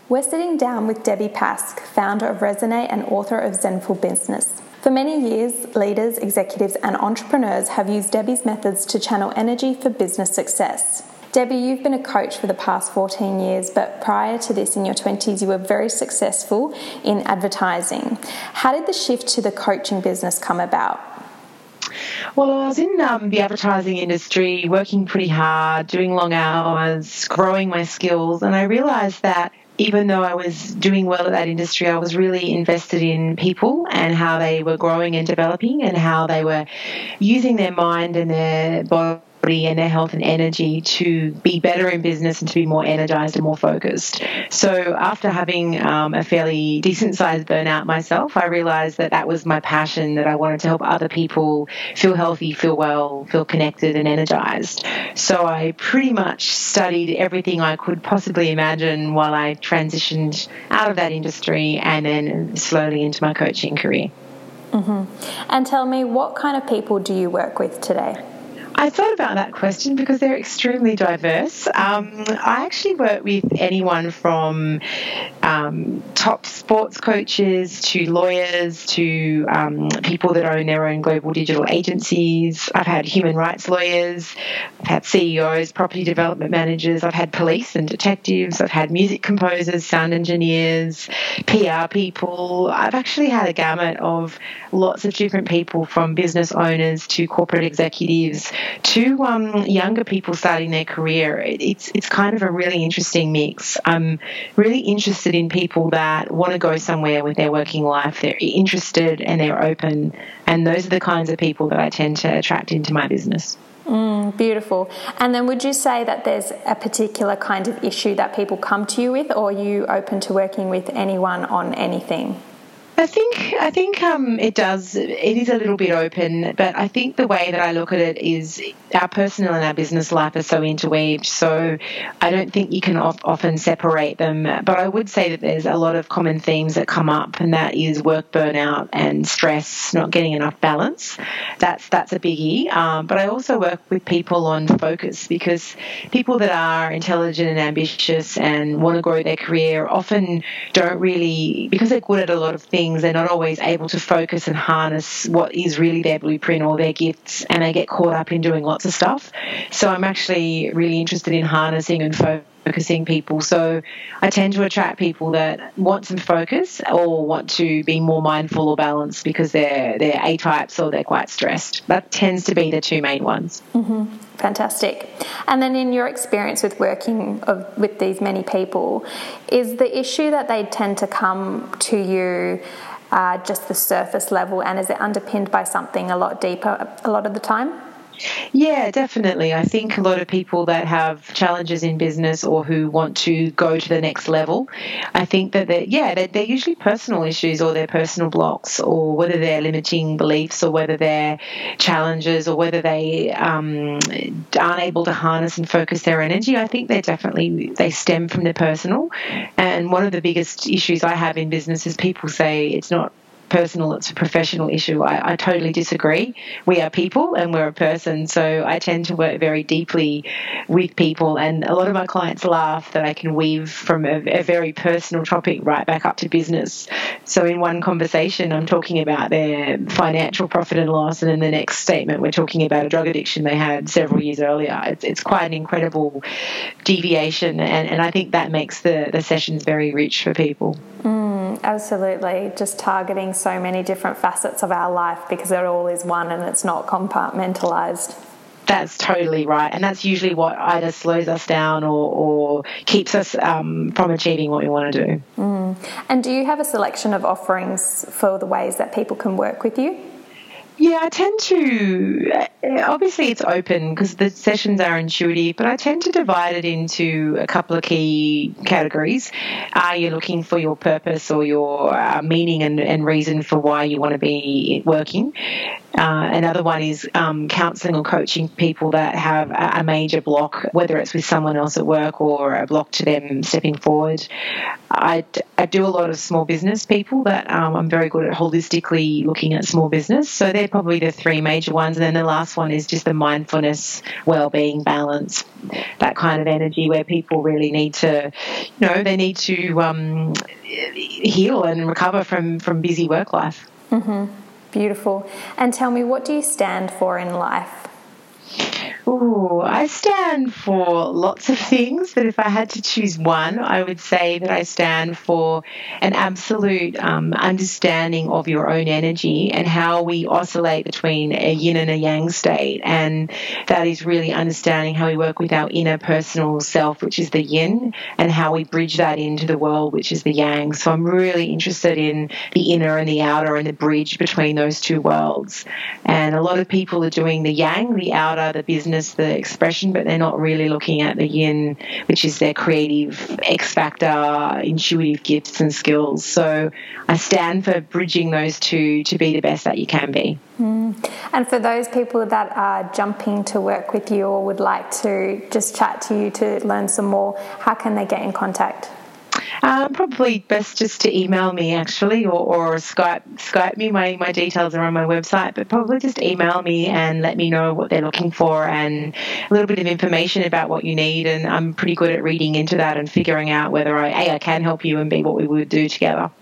We're sitting down with Debbie Pask, founder of Resonate and author of Zenful Business. For many years, leaders, executives, and entrepreneurs have used Debbie's methods to channel energy for business success. Debbie, you've been a coach for the past 14 years, but prior to this, in your 20s, you were very successful in advertising. How did the shift to the coaching business come about? Well, I was in the advertising industry, working pretty hard, doing long hours, growing my skills, and I realised that even though I was doing well at that industry, I was really invested in people and how they were growing and developing and how they were using their mind and their body and their health and energy to be better in business and to be more energized and more focused. So after having a fairly decent-sized burnout myself, I realized that that was my passion, that I wanted to help other people feel healthy, feel well, feel connected and energized. So I pretty much studied everything I could possibly imagine while I transitioned out of that industry and then slowly into my coaching career. Mm-hmm. And tell me, what kind of people do you work with today? I thought about that question because they're extremely diverse. I actually work with anyone from top sports coaches to lawyers to people that own their own global digital agencies. I've had human rights lawyers, I've had CEOs, property development managers, I've had police and detectives, I've had music composers, sound engineers, PR people. I've actually had a gamut of lots of different people, from business owners to corporate executives to younger people starting their career. It's kind of a really interesting mix. I'm really interested in people that want to go somewhere with their working life. They're interested and they're open, and those are the kinds of people that I tend to attract into my business. Beautiful. And then would you say that there's a particular kind of issue that people come to you with, or are you open to working with anyone on anything? I think it does. It is a little bit open, but I think the way that I look at it is our personal and our business life are so interweaved. So I don't think you can often separate them. But I would say that there's a lot of common themes that come up, and that is work burnout and stress, not getting enough balance. That's a biggie. But I also work with people on focus, because people that are intelligent and ambitious and want to grow their career often don't really, because they're good at a lot of things, they're not always able to focus and harness what is really their blueprint or their gifts, and they get caught up in doing lots of stuff. So I'm actually really interested in harnessing and focusing people. So I tend to attract people that want some focus or want to be more mindful or balanced because they're A-types or they're quite stressed. That tends to be the two main ones. Mm-hmm. Fantastic. And then in your experience with working with these many people, is the issue that they tend to come to you just the surface level, and is it underpinned by something a lot deeper a lot of the time? Yeah, definitely. I think a lot of people that have challenges in business or who want to go to the next level, I think that they're usually personal issues, or they're personal blocks, or whether they're limiting beliefs, or whether they're challenges, or whether they aren't able to harness and focus their energy. I think they stem from the personal. And one of the biggest issues I have in business is people say it's not personal, it's a professional issue. I totally disagree. We are people and we're a person, so I tend to work very deeply with people, and a lot of my clients laugh that I can weave from a very personal topic right back up to business. So in one conversation I'm talking about their financial profit and loss, and in the next statement we're talking about a drug addiction they had several years earlier. It's quite an incredible deviation, and I think that makes the sessions very rich for people. Absolutely. Just targeting so many different facets of our life, because it all is one and it's not compartmentalized. That's totally right. And that's usually what either slows us down or keeps us from achieving what we want to do. And do you have a selection of offerings for the ways that people can work with you? Yeah, I tend to, obviously it's open because the sessions are intuitive, but I tend to divide it into a couple of key categories. Are you looking for your purpose or your meaning and reason for why you want to be working? Another one is counselling or coaching people that have a major block, whether it's with someone else at work or a block to them stepping forward. I do a lot of small business people that I'm very good at holistically looking at small business. So they're probably the three major ones. And then the last one is just the mindfulness, well-being, balance, that kind of energy where people really need to, they need to heal and recover from busy work life. Mm-hmm. Beautiful. And tell me, what do you stand for in life? Ooh, I stand for lots of things, but if I had to choose one, I would say that I stand for an absolute understanding of your own energy and how we oscillate between a yin and a yang state. And that is really understanding how we work with our inner personal self, which is the yin, and how we bridge that into the world, which is the yang. So I'm really interested in the inner and the outer and the bridge between those two worlds. And a lot of people are doing the yang, the outer, the business, the expression, but they're not really looking at the yin, which is their creative X factor, intuitive gifts and skills. So I stand for bridging those two to be the best that you can be. And for those people that are jumping to work with you or would like to just chat to you to learn some more, how can they get in contact? Probably best just to email me actually, or Skype me. My details are on my website, but probably just email me and let me know what they're looking for and a little bit of information about what you need. And I'm pretty good at reading into that and figuring out whether I can help you and B, what we would do together.